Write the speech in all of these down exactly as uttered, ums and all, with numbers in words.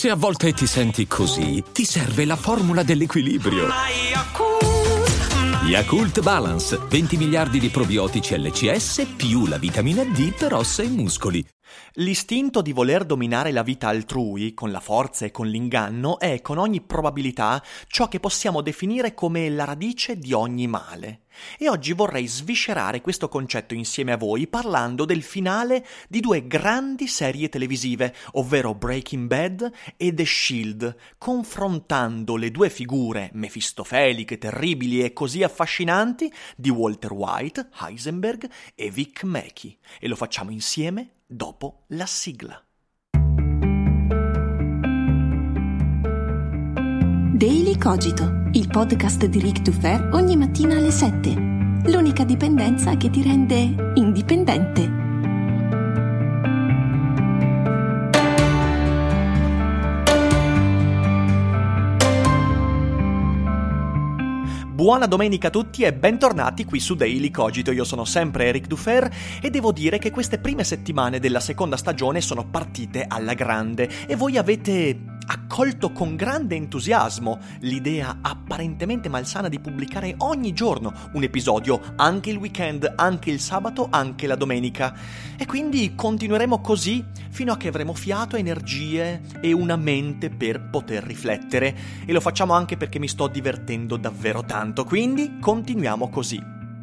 Se a volte ti senti così, ti serve la formula dell'equilibrio. Yakult Balance, venti miliardi di probiotici L C S più la vitamina D per ossa e muscoli. L'istinto di voler dominare la vita altrui, con la forza e con l'inganno, è con ogni probabilità ciò che possiamo definire come la radice di ogni male. E oggi vorrei sviscerare questo concetto insieme a voi parlando del finale di due grandi serie televisive, ovvero Breaking Bad e The Shield, confrontando le due figure mefistofelicche, terribili e così affascinanti di Walter White, Heisenberg e Vic Mackey. E lo facciamo insieme dopo la sigla. Daily Cogito, il podcast di Ric Dufer ogni mattina alle sette. L'unica dipendenza che ti rende indipendente. Buona domenica a tutti e bentornati qui su Daily Cogito. Io sono sempre Ric Dufer e devo dire che queste prime settimane della seconda stagione sono partite alla grande e voi avete accolto con grande entusiasmo l'idea apparentemente malsana di pubblicare ogni giorno un episodio, anche il weekend, anche il sabato, anche la domenica. E quindi continueremo così fino a che avremo fiato, energie e una mente per poter riflettere. E lo facciamo anche perché mi sto divertendo davvero tanto, quindi continuiamo così.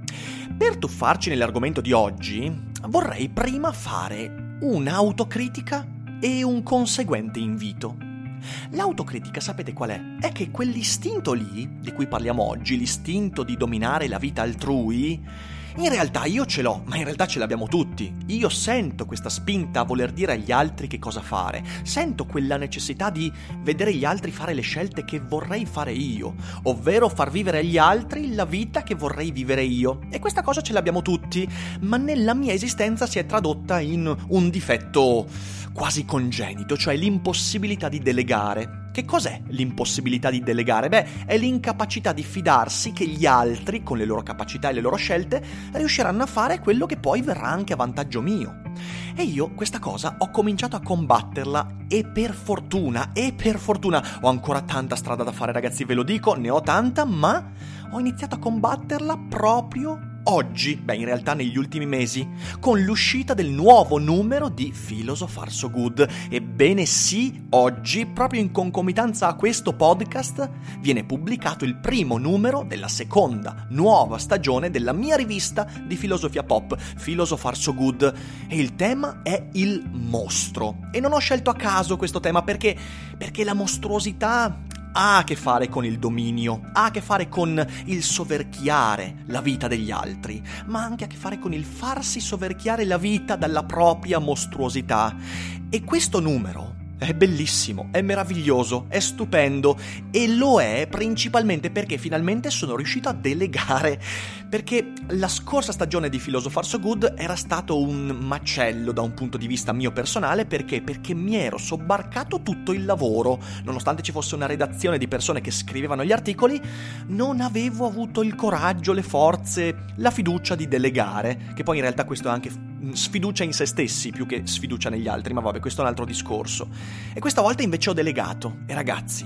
Per tuffarci nell'argomento di oggi, vorrei prima fare un'autocritica e un conseguente invito. L'autocritica sapete qual è? È che quell'istinto lì, di cui parliamo oggi, l'istinto di dominare la vita altrui, in realtà io ce l'ho, ma in realtà ce l'abbiamo tutti. Io sento questa spinta a voler dire agli altri che cosa fare, sento quella necessità di vedere gli altri fare le scelte che vorrei fare io, ovvero far vivere agli altri la vita che vorrei vivere io. E questa cosa ce l'abbiamo tutti, ma nella mia esistenza si è tradotta in un difetto quasi congenito, cioè l'impossibilità di delegare. Che cos'è l'impossibilità di delegare? Beh, è l'incapacità di fidarsi che gli altri, con le loro capacità e le loro scelte, riusciranno a fare quello che poi verrà anche a vantaggio mio. E io questa cosa ho cominciato a combatterla e per fortuna, e per fortuna, ho ancora tanta strada da fare ragazzi, ve lo dico, ne ho tanta, ma ho iniziato a combatterla proprio oggi, beh in realtà negli ultimi mesi, con l'uscita del nuovo numero di Philosopher So Good. Ebbene sì, oggi, proprio in concomitanza a questo podcast, viene pubblicato il primo numero della seconda nuova stagione della mia rivista di filosofia pop, Philosopher So Good, e il tema è il mostro. E non ho scelto a caso questo tema perché, perché la mostruosità ha a che fare con il dominio, ha a che fare con il soverchiare la vita degli altri, ma anche a che fare con il farsi soverchiare la vita dalla propria mostruosità. E questo numero è bellissimo, è meraviglioso, è stupendo e lo è principalmente perché finalmente sono riuscito a delegare, perché la scorsa stagione di Philosopher So Good era stato un macello da un punto di vista mio personale. Perché? Perché mi ero sobbarcato tutto il lavoro, nonostante ci fosse una redazione di persone che scrivevano gli articoli, non avevo avuto il coraggio, le forze, la fiducia di delegare, che poi in realtà questo è anche sfiducia in se stessi più che sfiducia negli altri, ma vabbè, questo è un altro discorso. E questa volta invece ho delegato, e ragazzi,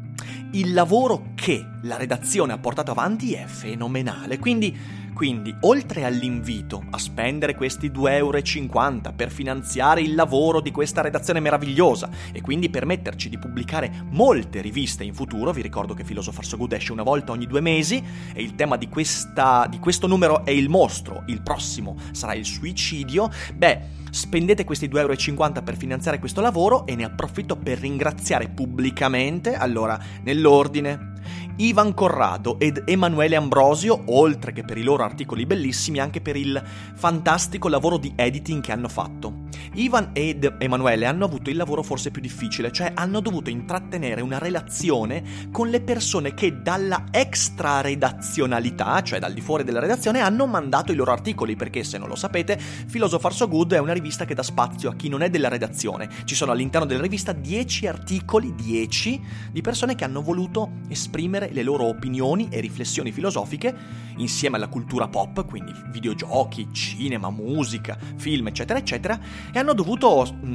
il lavoro che la redazione ha portato avanti è fenomenale, quindi, quindi oltre all'invito a spendere questi due euro e cinquanta per finanziare il lavoro di questa redazione meravigliosa e quindi permetterci di pubblicare molte riviste in futuro, vi ricordo che Philosopher So Good esce una volta ogni due mesi e il tema di, questa, di questo numero è il mostro, il prossimo sarà il suicidio, beh, spendete questi due euro e cinquanta per finanziare questo lavoro e ne approfitto per ringraziare pubblicamente, allora, nell'ordine, Ivan Corrado ed Emanuele Ambrosio, oltre che per i loro articoli bellissimi, anche per il fantastico lavoro di editing che hanno fatto. Ivan ed Emanuele hanno avuto il lavoro forse più difficile, cioè hanno dovuto intrattenere una relazione con le persone che dalla extra redazionalità, cioè dal di fuori della redazione, hanno mandato i loro articoli, perché se non lo sapete, Philosopher So Good è una rivista che dà spazio a chi non è della redazione. Ci sono all'interno della rivista dieci articoli, dieci, di persone che hanno voluto esprimere le loro opinioni e riflessioni filosofiche insieme alla cultura pop, quindi videogiochi, cinema, musica, film, eccetera, eccetera, e hanno dovuto mh,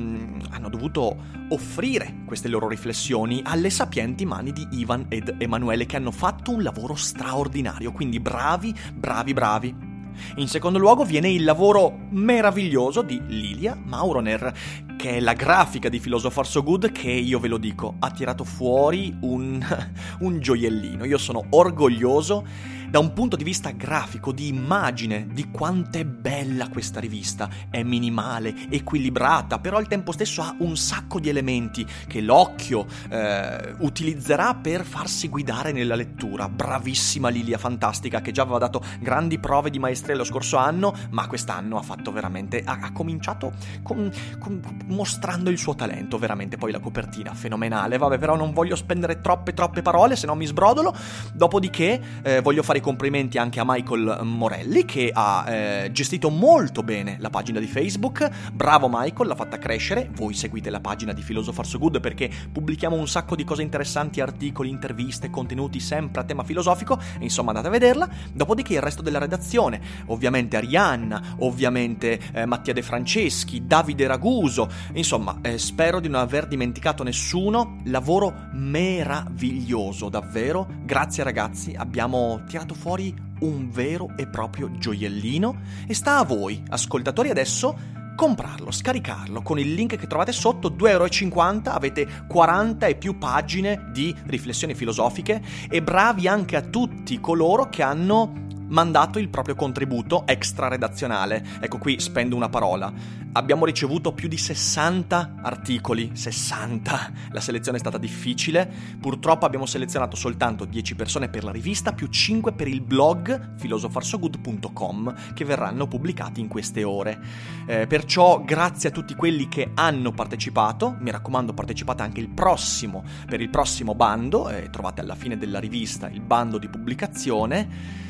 hanno dovuto offrire queste loro riflessioni alle sapienti mani di Ivan ed Emanuele, che hanno fatto un lavoro straordinario, quindi bravi, bravi, bravi. In secondo luogo viene il lavoro meraviglioso di Lilia Mauroner, che è la grafica di Philosopher So Good, che, io ve lo dico, ha tirato fuori un, un gioiellino. Io sono orgoglioso da un punto di vista grafico, di immagine, di quanto è bella questa rivista. È minimale, equilibrata, però al tempo stesso ha un sacco di elementi che l'occhio eh, utilizzerà per farsi guidare nella lettura. Bravissima Lilia, fantastica, che già aveva dato grandi prove di maestria lo scorso anno, ma quest'anno ha fatto veramente, ha, ha cominciato con, con, mostrando il suo talento, veramente. Poi la copertina fenomenale, vabbè, però non voglio spendere troppe troppe parole, se no mi sbrodolo. Dopodiché eh, voglio fare i complimenti anche a Michael Morelli, che ha eh, gestito molto bene la pagina di Facebook. Bravo Michael, l'ha fatta crescere. Voi seguite la pagina di Philosopher So Good perché pubblichiamo un sacco di cose interessanti, articoli, interviste, contenuti sempre a tema filosofico, e insomma andate a vederla. Dopodiché il resto della redazione, ovviamente Arianna, ovviamente eh, Mattia De Franceschi, Davide Raguso, insomma eh, spero di non aver dimenticato nessuno. Lavoro meraviglioso, davvero. Grazie ragazzi, abbiamo tirato fuori un vero e proprio gioiellino, e sta a voi ascoltatori adesso comprarlo, scaricarlo con il link che trovate sotto. Due euro e cinquanta, avete quaranta e più pagine di riflessioni filosofiche, e bravi anche a tutti coloro che hanno mandato il proprio contributo extra redazionale. Ecco, qui spendo una parola. Abbiamo ricevuto più di sessanta articoli, sessanta. La selezione è stata difficile. Purtroppo abbiamo selezionato soltanto dieci persone per la rivista, più cinque per il blog philosopher so good punto com, che verranno pubblicati in queste ore. Eh, perciò grazie a tutti quelli che hanno partecipato. Mi raccomando, partecipate anche il prossimo, per il prossimo bando. Eh, trovate alla fine della rivista il bando di pubblicazione.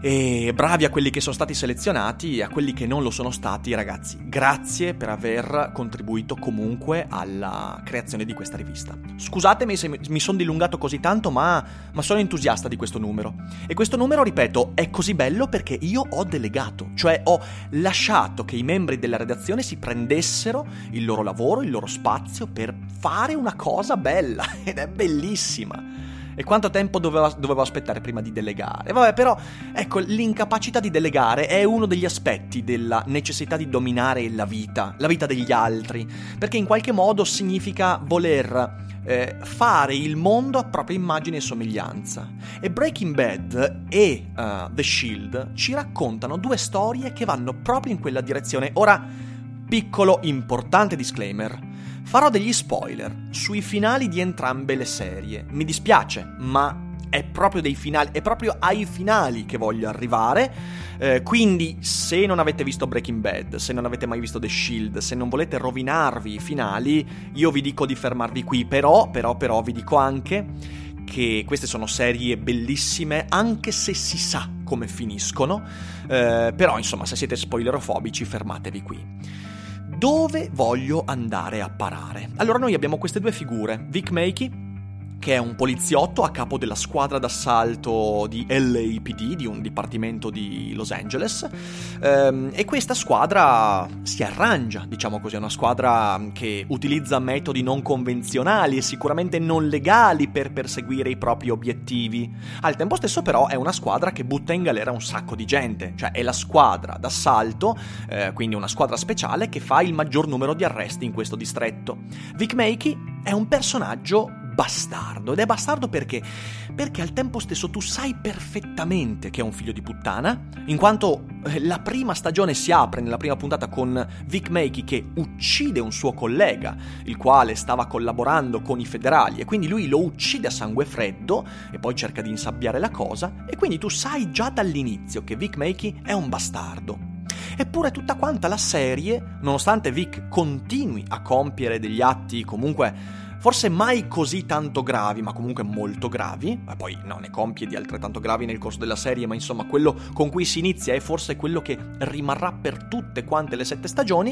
E bravi a quelli che sono stati selezionati, e a quelli che non lo sono stati, ragazzi, grazie per aver contribuito comunque alla creazione di questa rivista. Scusatemi se mi sono dilungato così tanto, ma, ma sono entusiasta di questo numero. E questo numero, ripeto, è così bello perché io ho delegato, cioè ho lasciato che i membri della redazione si prendessero il loro lavoro, il loro spazio per fare una cosa bella, ed è bellissima. E quanto tempo dovevo, dovevo aspettare prima di delegare? Vabbè, però, ecco, l'incapacità di delegare è uno degli aspetti della necessità di dominare la vita, la vita degli altri, perché in qualche modo significa voler eh, fare il mondo a propria immagine e somiglianza. E Breaking Bad e uh, The Shield ci raccontano due storie che vanno proprio in quella direzione. Ora, piccolo importante disclaimer: farò degli spoiler sui finali di entrambe le serie. Mi dispiace, ma è proprio dei finali, è proprio ai finali che voglio arrivare. Eh, quindi, se non avete visto Breaking Bad, se non avete mai visto The Shield, se non volete rovinarvi i finali, io vi dico di fermarvi qui. Però, però, però, vi dico anche che queste sono serie bellissime, anche se si sa come finiscono. Eh, però, insomma, se siete spoilerofobici, fermatevi qui. Dove voglio andare a parare? Allora, noi abbiamo queste due figure. Vic Mackey, che è un poliziotto a capo della squadra d'assalto di L A P D, di un dipartimento di Los Angeles, ehm, e questa squadra si arrangia, diciamo così, è una squadra che utilizza metodi non convenzionali e sicuramente non legali per perseguire i propri obiettivi. Al tempo stesso, però, è una squadra che butta in galera un sacco di gente, cioè è la squadra d'assalto, eh, quindi una squadra speciale che fa il maggior numero di arresti in questo distretto. Vic Mackey è un personaggio bastardo, ed è bastardo perché perché al tempo stesso tu sai perfettamente che è un figlio di puttana, in quanto la prima stagione si apre nella prima puntata con Vic Mackey che uccide un suo collega, il quale stava collaborando con i federali, e quindi lui lo uccide a sangue freddo e poi cerca di insabbiare la cosa, e quindi tu sai già dall'inizio che Vic Mackey è un bastardo. Eppure tutta quanta la serie, nonostante Vic continui a compiere degli atti comunque forse mai così tanto gravi, ma comunque molto gravi, ma poi no, ne compie di altrettanto gravi nel corso della serie, ma insomma quello con cui si inizia è forse quello che rimarrà per tutte quante le sette stagioni.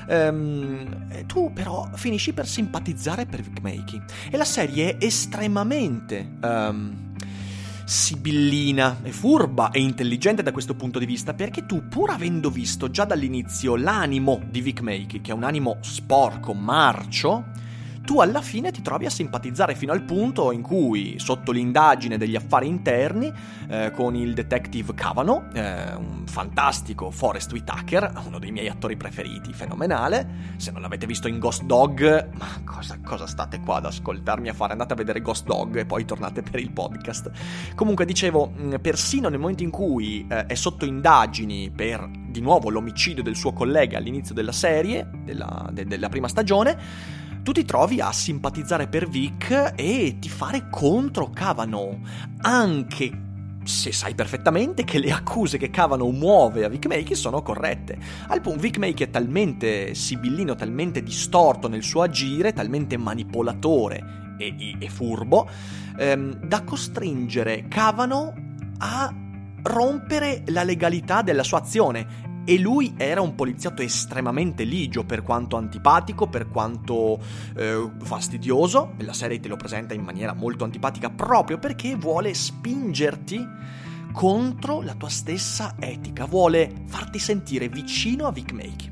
Ehm, tu però finisci per simpatizzare per Vic Mackey, e la serie è estremamente... Um, sibillina e furba e intelligente da questo punto di vista, perché tu, pur avendo visto già dall'inizio l'animo di Vic Mackey, che è un animo sporco, marcio, tu alla fine ti trovi a simpatizzare fino al punto in cui, sotto l'indagine degli affari interni, eh, con il detective Cavanaugh, eh, un fantastico Forest Whitaker, uno dei miei attori preferiti, fenomenale. Se non l'avete visto in Ghost Dog, ma cosa, cosa state qua ad ascoltarmi a fare? Andate a vedere Ghost Dog e poi tornate per il podcast. Comunque, dicevo, persino nel momento in cui eh, è sotto indagini per, di nuovo, l'omicidio del suo collega all'inizio della serie, della, de, della prima stagione, tu ti trovi a simpatizzare per Vic e tifare contro Cavanaugh, anche se sai perfettamente che le accuse che Cavanaugh muove a Vic Mackey sono corrette. Al punto, Vic Mackey è talmente sibillino, talmente distorto nel suo agire, talmente manipolatore e, e furbo, ehm, da costringere Cavanaugh a rompere la legalità della sua azione. E lui era un poliziotto estremamente ligio, per quanto antipatico, per quanto eh, fastidioso. La serie te lo presenta in maniera molto antipatica proprio perché vuole spingerti contro la tua stessa etica, vuole farti sentire vicino a Vic Mackey.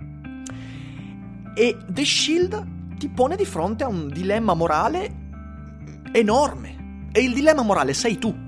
E The Shield ti pone di fronte a un dilemma morale enorme. E il dilemma morale sei tu.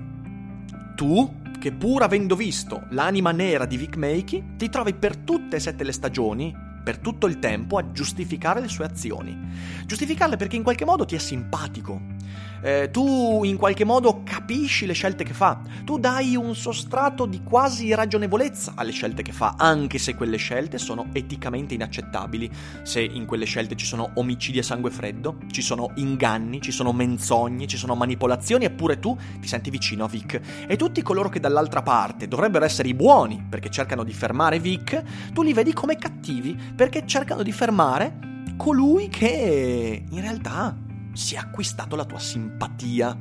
Tu, che pur avendo visto l'anima nera di Vic Mackey, ti trovi per tutte e sette le stagioni, per tutto il tempo, a giustificare le sue azioni. Giustificarle perché in qualche modo ti è simpatico. Eh, tu in qualche modo capisci le scelte che fa. Tu dai un sostrato di quasi ragionevolezza alle scelte che fa, anche se quelle scelte sono eticamente inaccettabili. Se in quelle scelte ci sono omicidi a sangue freddo, ci sono inganni, ci sono menzogne, ci sono manipolazioni, eppure tu ti senti vicino a Vic. E tutti coloro che dall'altra parte dovrebbero essere i buoni perché cercano di fermare Vic, tu li vedi come cattivi perché cercano di fermare colui che in realtà si è acquistato la tua simpatia.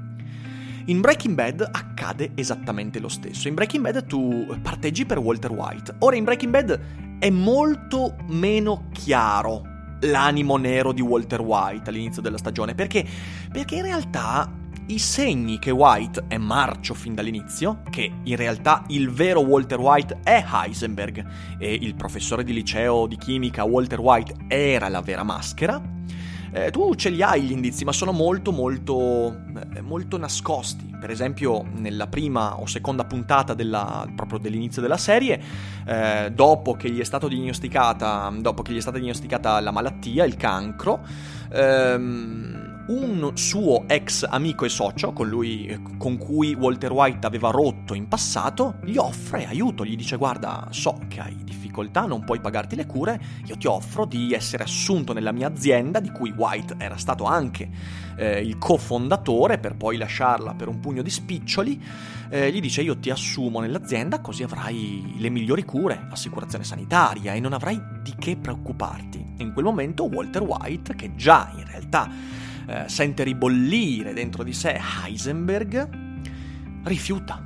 In Breaking Bad accade esattamente lo stesso. In Breaking Bad tu parteggi per Walter White. Ora, in Breaking Bad è molto meno chiaro l'animo nero di Walter White all'inizio della stagione. Perché? Perché in realtà i segni che White è marcio fin dall'inizio, che in realtà il vero Walter White è Heisenberg e il professore di liceo di chimica Walter White era la vera maschera, Eh, tu ce li hai gli indizi, ma sono molto molto eh, molto nascosti. Per esempio, nella prima o seconda puntata della, proprio dell'inizio della serie, eh, dopo che gli è stato diagnosticata dopo che gli è stata diagnosticata la malattia, il cancro, ehm, un suo ex amico e socio, con lui, con cui Walter White aveva rotto in passato, gli offre aiuto, gli dice: guarda, so che hai difficoltà, non puoi pagarti le cure, io ti offro di essere assunto nella mia azienda, di cui White era stato anche eh, il cofondatore, per poi lasciarla per un pugno di spiccioli. Eh, gli dice: io ti assumo nell'azienda, così avrai le migliori cure, assicurazione sanitaria, e non avrai di che preoccuparti. In quel momento Walter White, che già in realtà Eh, sente ribollire dentro di sé Heisenberg, rifiuta.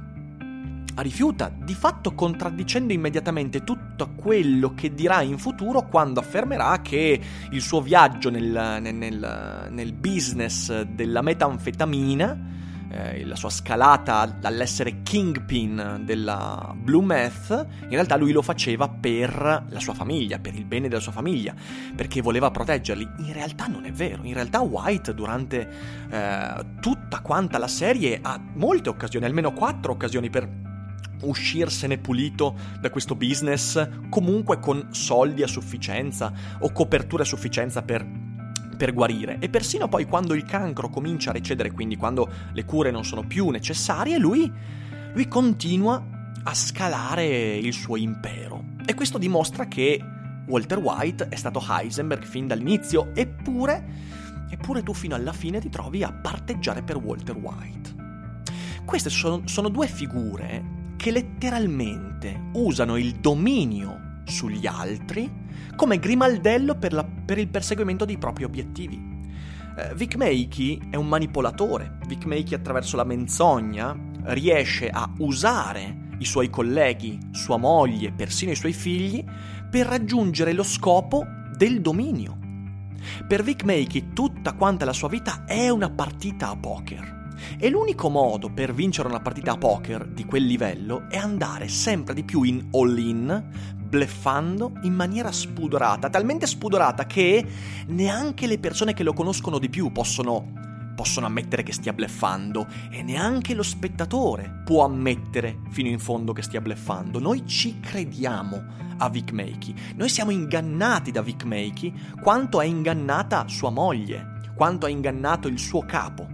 Rifiuta, di fatto contraddicendo immediatamente tutto quello che dirà in futuro quando affermerà che il suo viaggio nel, nel, nel, nel business della metanfetamina, eh, la sua scalata all'essere kingpin della Blue Meth, in realtà lui lo faceva per la sua famiglia, per il bene della sua famiglia, perché voleva proteggerli. In realtà non è vero. In realtà White durante eh, tutta quanta la serie ha molte occasioni, almeno quattro occasioni per uscirsene pulito da questo business, comunque con soldi a sufficienza o copertura a sufficienza per per guarire. E persino poi quando il cancro comincia a recedere, quindi quando le cure non sono più necessarie, lui, lui continua a scalare il suo impero. E questo dimostra che Walter White è stato Heisenberg fin dall'inizio, eppure, eppure tu fino alla fine ti trovi a parteggiare per Walter White. Queste sono, sono due figure che letteralmente usano il dominio sugli altri come grimaldello per, la, per il perseguimento dei propri obiettivi. Eh, Vic Mackey è un manipolatore. Vic Mackey, attraverso la menzogna, riesce a usare i suoi colleghi, sua moglie, persino i suoi figli, per raggiungere lo scopo del dominio. Per Vic Mackey tutta quanta la sua vita è una partita a poker. E l'unico modo per vincere una partita a poker di quel livello è andare sempre di più in all-in, bluffando in maniera spudorata, talmente spudorata che neanche le persone che lo conoscono di più possono, possono ammettere che stia bluffando, e neanche lo spettatore può ammettere fino in fondo che stia bluffando. Noi ci crediamo a Vic Mackey, noi siamo ingannati da Vic Mackey quanto è ingannata sua moglie, quanto è ingannato il suo capo.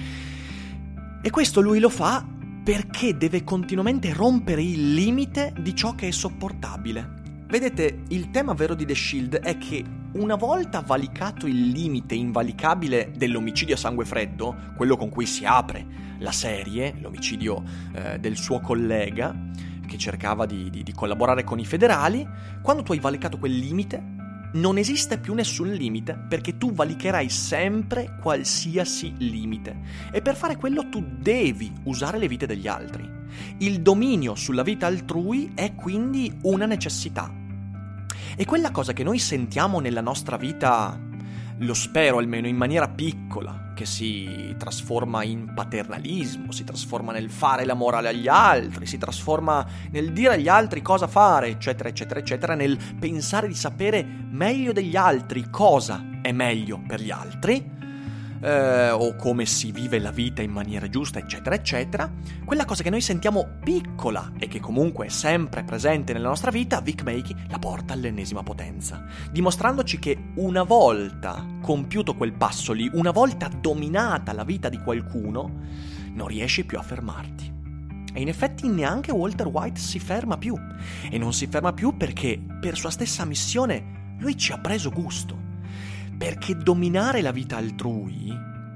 E questo lui lo fa perché deve continuamente rompere il limite di ciò che è sopportabile. Vedete, il tema vero di The Shield è che una volta valicato il limite invalicabile dell'omicidio a sangue freddo, quello con cui si apre la serie, l'omicidio eh, del suo collega che cercava di, di, di collaborare con i federali, quando tu hai valicato quel limite non esiste più nessun limite, perché tu valicherai sempre qualsiasi limite, e per fare quello tu devi usare le vite degli altri. Il dominio sulla vita altrui è quindi una necessità. E quella cosa che noi sentiamo nella nostra vita, lo spero almeno in maniera piccola, che si trasforma in paternalismo, si trasforma nel fare la morale agli altri, si trasforma nel dire agli altri cosa fare, eccetera, eccetera, eccetera, nel pensare di sapere meglio degli altri cosa è meglio per gli altri, eh, o come si vive la vita in maniera giusta, eccetera, eccetera. Quella cosa che noi sentiamo piccola e che comunque è sempre presente nella nostra vita, Vic Mackey la porta all'ennesima potenza, dimostrandoci che una volta compiuto quel passo lì, una volta dominata la vita di qualcuno, non riesci più a fermarti. E in effetti neanche Walter White si ferma più, e non si ferma più perché per sua stessa missione lui ci ha preso gusto. Perché dominare la vita altrui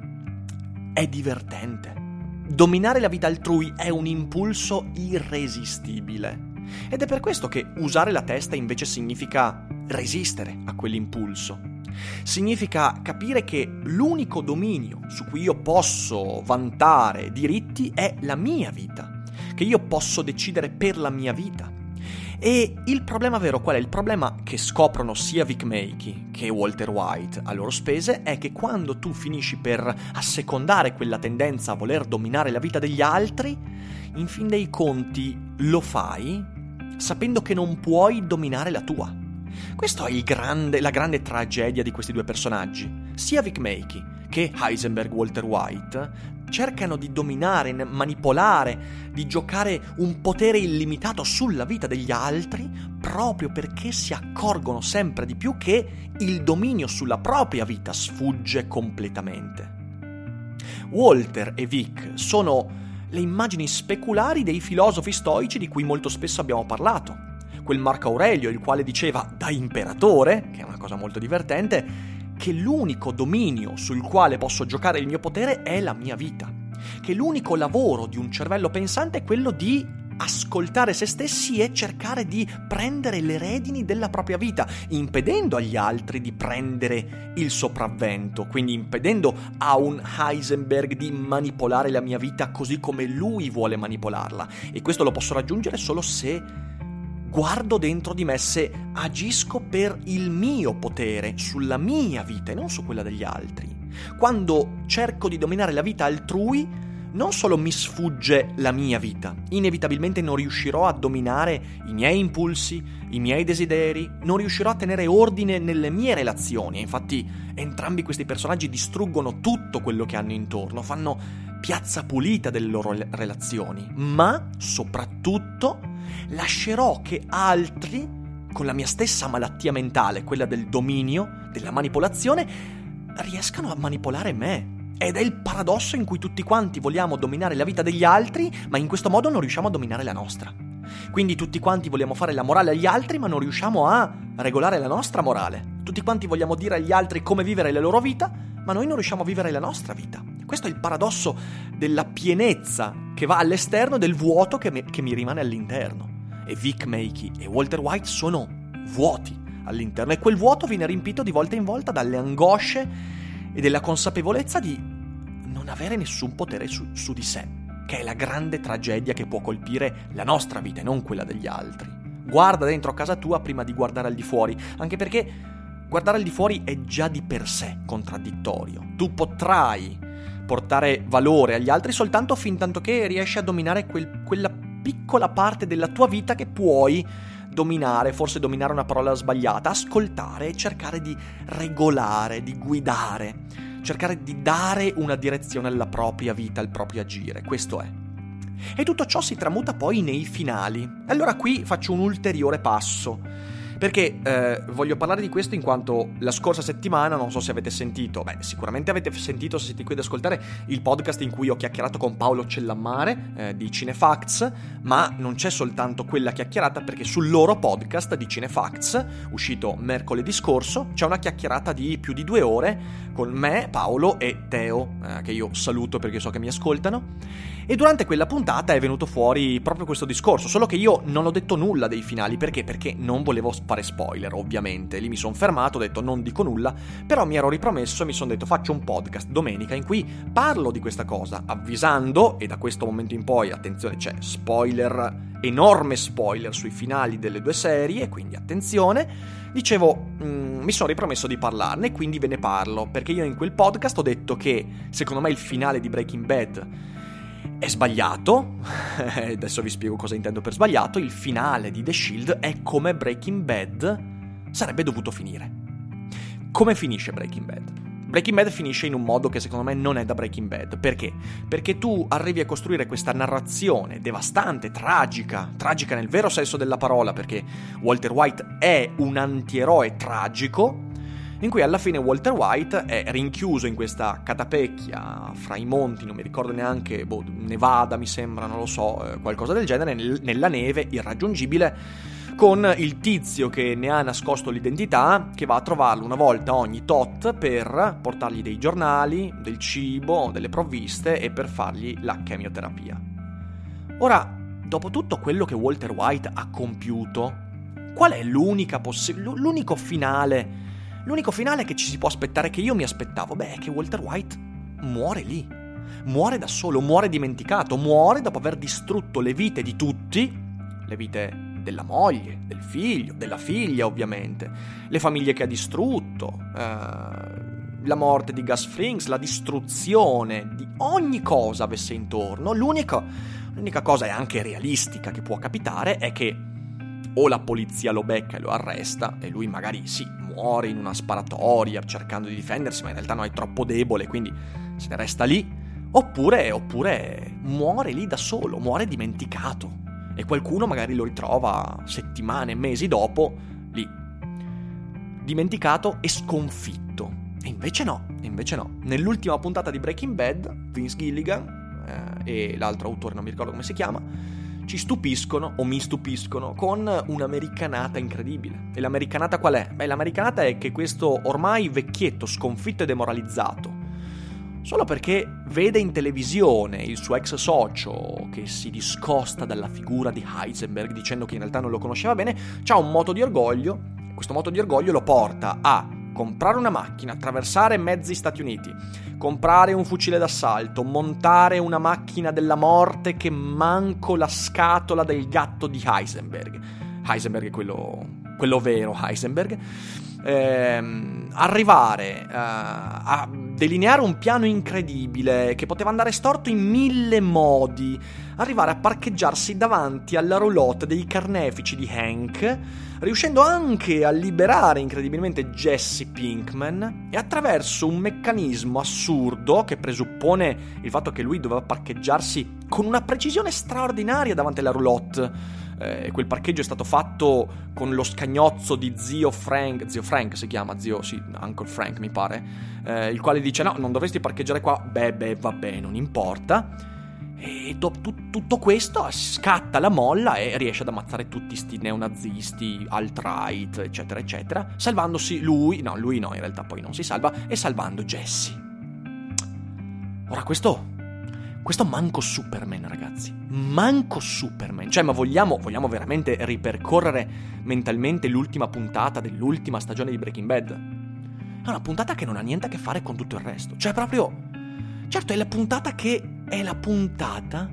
è divertente. Dominare la vita altrui è un impulso irresistibile. Ed è per questo che usare la testa invece significa resistere a quell'impulso. Significa capire che l'unico dominio su cui io posso vantare diritti è la mia vita, che io posso decidere per la mia vita. E il problema vero qual è? Il problema che scoprono sia Vic Mackey che Walter White a loro spese è che quando tu finisci per assecondare quella tendenza a voler dominare la vita degli altri, in fin dei conti lo fai sapendo che non puoi dominare la tua. Questa è il grande, la grande tragedia di questi due personaggi. Sia Vic Mackey che Heisenberg Walter White cercano di dominare, manipolare, di giocare un potere illimitato sulla vita degli altri proprio perché si accorgono sempre di più che il dominio sulla propria vita sfugge completamente. Walter e Vic sono le immagini speculari dei filosofi stoici di cui molto spesso abbiamo parlato. Quel Marco Aurelio, il quale diceva da imperatore, che è una cosa molto divertente, che l'unico dominio sul quale posso giocare il mio potere è la mia vita, che l'unico lavoro di un cervello pensante è quello di ascoltare se stessi e cercare di prendere le redini della propria vita, impedendo agli altri di prendere il sopravvento, quindi impedendo a un Heisenberg di manipolare la mia vita così come lui vuole manipolarla. E questo lo posso raggiungere solo se guardo dentro di me, se agisco per il mio potere, sulla mia vita e non su quella degli altri. Quando cerco di dominare la vita altrui, non solo mi sfugge la mia vita, inevitabilmente non riuscirò a dominare i miei impulsi, i miei desideri, non riuscirò a tenere ordine nelle mie relazioni. Infatti entrambi questi personaggi distruggono tutto quello che hanno intorno, fanno piazza pulita delle loro relazioni, ma soprattutto lascerò che altri, con la mia stessa malattia mentale, quella del dominio, della manipolazione, riescano a manipolare me. Ed è il paradosso in cui tutti quanti vogliamo dominare la vita degli altri, ma in questo modo non riusciamo a dominare la nostra. Quindi tutti quanti vogliamo fare la morale agli altri, ma non riusciamo a regolare la nostra morale. Tutti quanti vogliamo dire agli altri come vivere la loro vita, ma noi non riusciamo a vivere la nostra vita. Questo è il paradosso della pienezza che va all'esterno e del vuoto che, me, che mi rimane all'interno. E Vic Mackey e Walter White sono vuoti all'interno, e quel vuoto viene riempito di volta in volta dalle angosce e della consapevolezza di non avere nessun potere su, su di sé, che è la grande tragedia che può colpire la nostra vita e non quella degli altri. Guarda dentro a casa tua prima di guardare al di fuori, anche perché guardare al di fuori è già di per sé contraddittorio. Tu potrai portare valore agli altri soltanto fin tanto che riesci a dominare quel, quella piccola parte della tua vita che puoi dominare, forse dominare una parola sbagliata, ascoltare e cercare di regolare, di guidare, cercare di dare una direzione alla propria vita, al proprio agire, questo è. E tutto ciò si tramuta poi nei finali. Allora qui faccio un ulteriore passo, perché eh, voglio parlare di questo in quanto la scorsa settimana, non so se avete sentito, beh sicuramente avete sentito se siete qui ad ascoltare il podcast in cui ho chiacchierato con Paolo Cellammare eh, di Cinefacts, ma non c'è soltanto quella chiacchierata, perché sul loro podcast di Cinefacts, uscito mercoledì scorso, c'è una chiacchierata di più di due ore con me, Paolo e Teo, eh, che io saluto perché so che mi ascoltano. E durante quella puntata è venuto fuori proprio questo discorso, solo che io non ho detto nulla dei finali, perché? Perché non volevo fare spoiler, ovviamente. Lì mi sono fermato, ho detto non dico nulla, però mi ero ripromesso e mi sono detto faccio un podcast domenica in cui parlo di questa cosa, avvisando, e da questo momento in poi, attenzione, c'è spoiler, enorme spoiler sui finali delle due serie, quindi attenzione. Dicevo, mh, mi sono ripromesso di parlarne e quindi ve ne parlo, perché io in quel podcast ho detto che secondo me il finale di Breaking Bad è sbagliato. Adesso vi spiego cosa intendo per sbagliato. Il finale di The Shield è come Breaking Bad sarebbe dovuto finire. Come finisce Breaking Bad? Breaking Bad finisce in un modo che secondo me non è da Breaking Bad. Perché? Perché tu arrivi a costruire questa narrazione devastante, tragica, tragica nel vero senso della parola, perché Walter White è un antieroe tragico, in cui alla fine Walter White è rinchiuso in questa catapecchia fra i monti, non mi ricordo neanche, boh, Nevada mi sembra, non lo so, eh, qualcosa del genere, nel, nella neve, irraggiungibile, con il tizio che ne ha nascosto l'identità, che va a trovarlo una volta ogni tot per portargli dei giornali, del cibo, delle provviste e per fargli la chemioterapia. Ora, dopo tutto quello che Walter White ha compiuto, qual è l'unica possi- l'unico finale L'unico finale che ci si può aspettare, che io mi aspettavo? Beh, è che Walter White muore lì. Muore da solo, muore dimenticato, muore dopo aver distrutto le vite di tutti, le vite della moglie, del figlio, della figlia ovviamente, le famiglie che ha distrutto, eh, la morte di Gus Frings, la distruzione di ogni cosa avesse intorno. L'unico, l'unica cosa, e anche realistica, che può capitare è che o la polizia lo becca e lo arresta, e lui magari sì, muore in una sparatoria cercando di difendersi, ma in realtà no, è troppo debole, quindi se ne resta lì, oppure, oppure muore lì da solo, muore dimenticato, e qualcuno magari lo ritrova settimane, mesi dopo, lì, dimenticato e sconfitto. E invece no, e invece no. Nell'ultima puntata di Breaking Bad, Vince Gilligan eh, e l'altro autore, non mi ricordo come si chiama, ci stupiscono, o mi stupiscono, con un'americanata incredibile. E l'americanata qual è? Beh, l'americanata è che questo ormai vecchietto, sconfitto e demoralizzato, solo perché vede in televisione il suo ex socio che si discosta dalla figura di Heisenberg dicendo che in realtà non lo conosceva bene, c'ha un moto di orgoglio. Questo moto di orgoglio lo porta a comprare una macchina, attraversare mezzi Stati Uniti, comprare un fucile d'assalto, montare una macchina della morte che manco la scatola del gatto di Heisenberg. Heisenberg è quello, quello vero Heisenberg. Ehm, arrivare uh, a delineare un piano incredibile che poteva andare storto in mille modi, arrivare a parcheggiarsi davanti alla roulotte dei carnefici di Hank, riuscendo anche a liberare incredibilmente Jesse Pinkman, e attraverso un meccanismo assurdo che presuppone il fatto che lui doveva parcheggiarsi con una precisione straordinaria davanti alla roulotte. Eh, quel parcheggio è stato fatto con lo scagnozzo di zio Frank, zio Frank si chiama, zio, sì, Uncle Frank mi pare, eh, il quale dice no, non dovresti parcheggiare qua, beh, beh, vabbè, non importa. E do, tu, tutto questo scatta la molla e riesce ad ammazzare tutti sti neonazisti, alt-right, eccetera, eccetera, salvandosi lui, no, lui no, in realtà poi non si salva, e salvando Jesse. Ora questo... Questo manco Superman, ragazzi, manco Superman. Cioè, ma vogliamo, vogliamo veramente ripercorrere mentalmente l'ultima puntata dell'ultima stagione di Breaking Bad? È una puntata che non ha niente a che fare con tutto il resto. Cioè, proprio... Certo, è la puntata che... È la puntata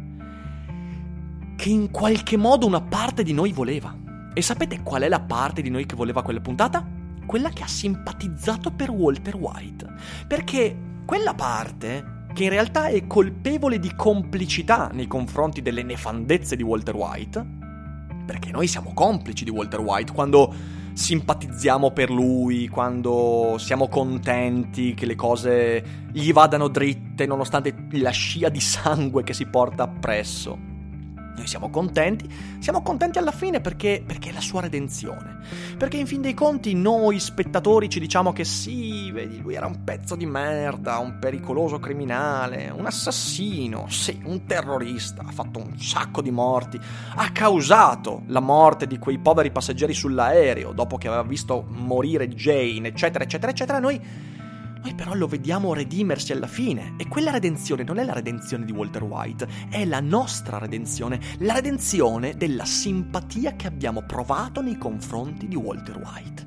che in qualche modo una parte di noi voleva. E sapete qual è la parte di noi che voleva quella puntata? quella che ha simpatizzato per Walter White, perché quella parte che in realtà è colpevole di complicità nei confronti delle nefandezze di Walter White, perché noi siamo complici di Walter White quando simpatizziamo per lui, quando siamo contenti che le cose gli vadano dritte nonostante la scia di sangue che si porta appresso. Noi siamo contenti, siamo contenti alla fine perché, perché è la sua redenzione. Perché in fin dei conti noi spettatori ci diciamo che sì, vedi, lui era un pezzo di merda, un pericoloso criminale, un assassino, sì, un terrorista, ha fatto un sacco di morti, ha causato la morte di quei poveri passeggeri sull'aereo dopo che aveva visto morire Jane, eccetera, eccetera, eccetera. Noi... Noi però lo vediamo redimersi alla fine, e quella redenzione non è la redenzione di Walter White, è la nostra redenzione, la redenzione della simpatia che abbiamo provato nei confronti di Walter White.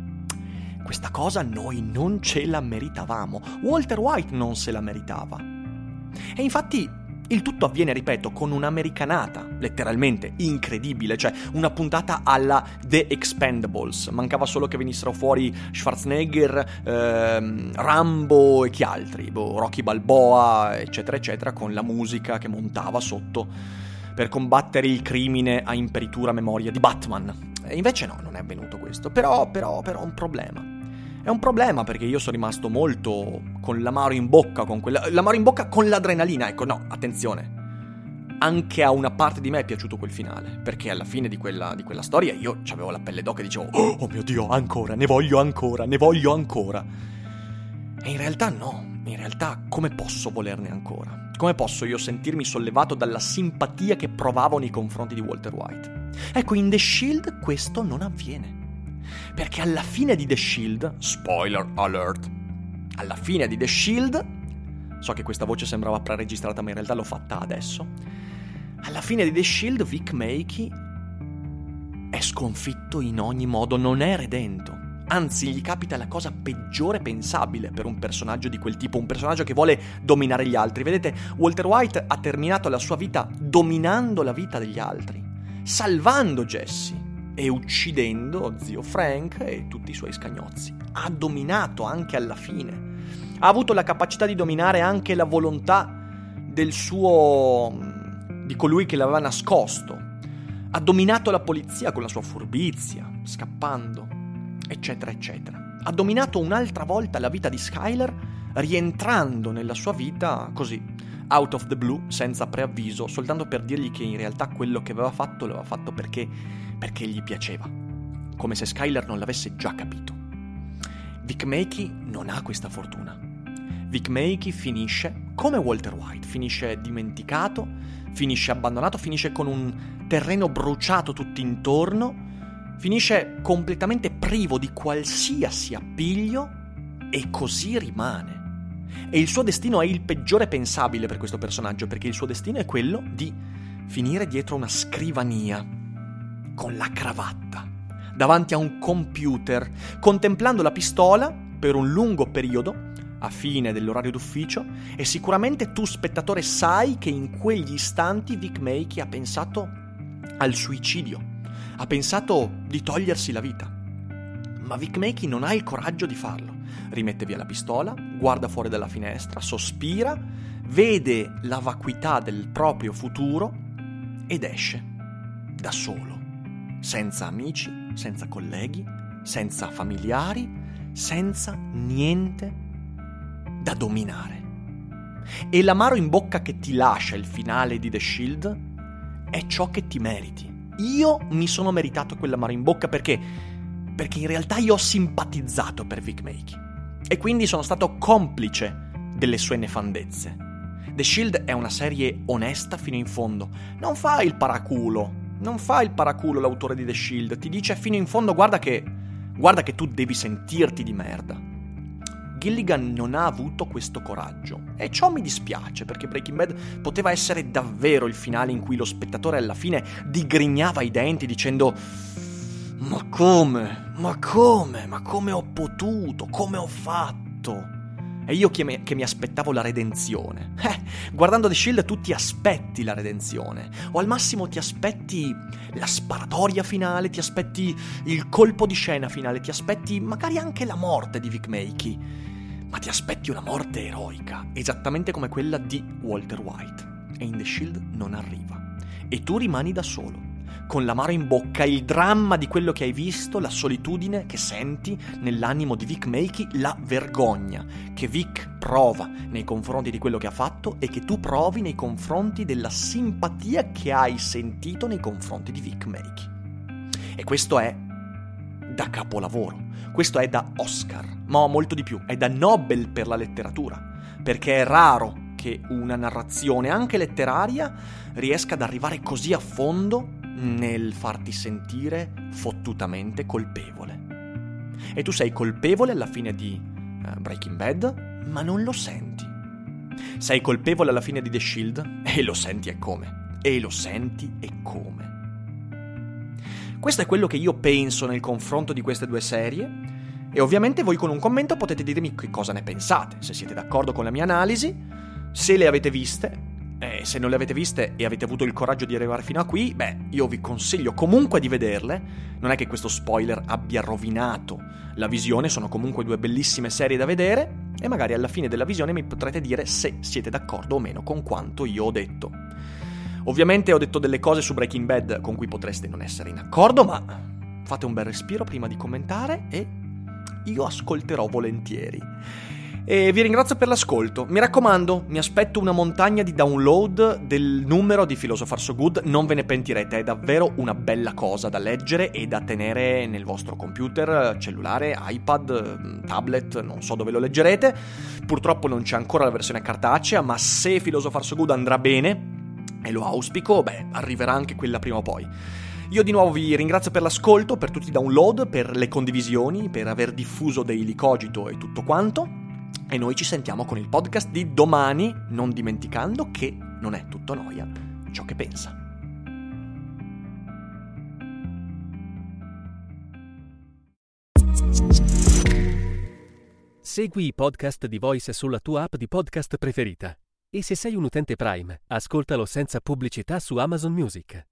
Questa cosa noi non ce la meritavamo, Walter White non se la meritava. E infatti il tutto avviene, ripeto, con un'americanata, letteralmente incredibile, cioè una puntata alla The Expendables. Mancava solo che venissero fuori Schwarzenegger, ehm, Rambo e chi altri, boh, Rocky Balboa, eccetera, eccetera, con la musica che montava sotto per combattere il crimine a imperitura memoria di Batman. E invece no, non è avvenuto questo, però, però, però è un problema. È un problema perché io sono rimasto molto con l'amaro in bocca, con quella, l'amaro in bocca con l'adrenalina, ecco, no, attenzione. Anche a una parte di me è piaciuto quel finale, perché alla fine di quella, di quella storia io avevo la pelle d'oca e dicevo oh, oh mio Dio, ancora, ne voglio ancora, ne voglio ancora. E in realtà no, in realtà come posso volerne ancora? Come posso io sentirmi sollevato dalla simpatia che provavo nei confronti di Walter White? Ecco, in The Shield questo non avviene. Perché alla fine di The Shield, spoiler alert, alla fine di The Shield, so che questa voce sembrava preregistrata ma in realtà l'ho fatta adesso, alla fine di The Shield Vic Mackey è sconfitto in ogni modo, non è redento, anzi gli capita la cosa peggiore pensabile per un personaggio di quel tipo, un personaggio che vuole dominare gli altri. Vedete, Walter White ha terminato la sua vita dominando la vita degli altri, salvando Jesse e uccidendo zio Frank e tutti i suoi scagnozzi. Ha dominato anche alla fine. Ha avuto la capacità di dominare anche la volontà del suo... di colui che l'aveva nascosto. Ha dominato la polizia con la sua furbizia, scappando, eccetera, eccetera. Ha dominato un'altra volta la vita di Skyler, rientrando nella sua vita così, out of the blue, senza preavviso, soltanto per dirgli che in realtà quello che aveva fatto l'aveva fatto perché, perché gli piaceva, come se Skyler non l'avesse già capito. Vic Mackey non ha questa fortuna. Vic Mackey finisce come Walter White, finisce dimenticato, finisce abbandonato, finisce con un terreno bruciato tutto intorno, finisce completamente privo di qualsiasi appiglio e così rimane. E il suo destino è il peggiore pensabile per questo personaggio, perché il suo destino è quello di finire dietro una scrivania, con la cravatta, davanti a un computer, contemplando la pistola per un lungo periodo, a fine dell'orario d'ufficio, e sicuramente tu, spettatore, sai che in quegli istanti Vic Mackey ha pensato al suicidio, ha pensato di togliersi la vita. Ma Vic Mackey non ha il coraggio di farlo. Rimette via la pistola, guarda fuori dalla finestra, sospira, vede la vacuità del proprio futuro ed esce da solo, senza amici, senza colleghi, senza familiari, senza niente da dominare. E l'amaro in bocca che ti lascia il finale di The Shield è ciò che ti meriti. Io mi sono meritato quell'amaro in bocca perché perché in realtà io ho simpatizzato per Vic Mackey e quindi sono stato complice delle sue nefandezze. The Shield è una serie onesta fino in fondo. Non fa il paraculo, non fa il paraculo l'autore di The Shield, ti dice fino in fondo guarda che guarda che tu devi sentirti di merda. Gilligan non ha avuto questo coraggio e ciò mi dispiace, perché Breaking Bad poteva essere davvero il finale in cui lo spettatore alla fine digrignava i denti dicendo ma come, ma come, ma come ho potuto, come ho fatto? E io che mi, che mi aspettavo la redenzione. Eh, guardando The Shield tu ti aspetti la redenzione. O al massimo ti aspetti la sparatoria finale, ti aspetti il colpo di scena finale, ti aspetti magari anche la morte di Vic Mackey. Ma ti aspetti una morte eroica, esattamente come quella di Walter White. E in The Shield non arriva. E tu rimani da solo, con l'amaro in bocca, il dramma di quello che hai visto, la solitudine che senti nell'animo di Vic Mackey, la vergogna che Vic prova nei confronti di quello che ha fatto e che tu provi nei confronti della simpatia che hai sentito nei confronti di Vic Mackey. E questo è da capolavoro, questo è da Oscar, ma molto di più, è da Nobel per la letteratura, perché è raro che una narrazione, anche letteraria, riesca ad arrivare così a fondo nel farti sentire fottutamente colpevole. E tu sei colpevole alla fine di uh, Breaking Bad, ma non lo senti. Sei colpevole alla fine di The Shield e lo senti e come. E lo senti e come. Questo è quello che io penso nel confronto di queste due serie e ovviamente voi con un commento potete dirmi che cosa ne pensate, se siete d'accordo con la mia analisi, se le avete viste. Eh, se non le avete viste e avete avuto il coraggio di arrivare fino a qui, beh, io vi consiglio comunque di vederle. Non è che questo spoiler abbia rovinato la visione, sono comunque due bellissime serie da vedere e magari alla fine della visione mi potrete dire se siete d'accordo o meno con quanto io ho detto. Ovviamente ho detto delle cose su Breaking Bad con cui potreste non essere in accordo, ma fate un bel respiro prima di commentare e io ascolterò volentieri. E vi ringrazio per l'ascolto. Mi raccomando, mi aspetto una montagna di download del numero di Philosopher So Good, non ve ne pentirete, è davvero una bella cosa da leggere e da tenere nel vostro computer, cellulare, iPad, tablet, non so dove lo leggerete. Purtroppo non c'è ancora la versione cartacea, ma se Philosopher So Good andrà bene, e lo auspico, beh, arriverà anche quella prima o poi. Io di nuovo vi ringrazio per l'ascolto, per tutti i download, per le condivisioni, per aver diffuso Daily Cogito e tutto quanto. E noi ci sentiamo con il podcast di domani, non dimenticando che non è tutto noia ciò che pensa. Segui i podcast di Voice sulla tua app di podcast preferita. E se sei un utente Prime, ascoltalo senza pubblicità su Amazon Music.